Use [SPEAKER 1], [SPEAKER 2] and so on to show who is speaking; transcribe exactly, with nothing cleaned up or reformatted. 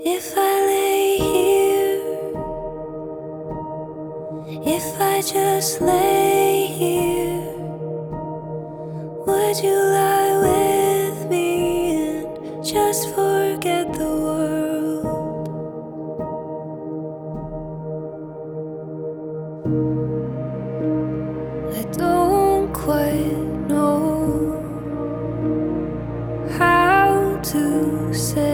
[SPEAKER 1] If I lay here, if I just lay here, would you lie with me and just forget the world? I don't quite know how to say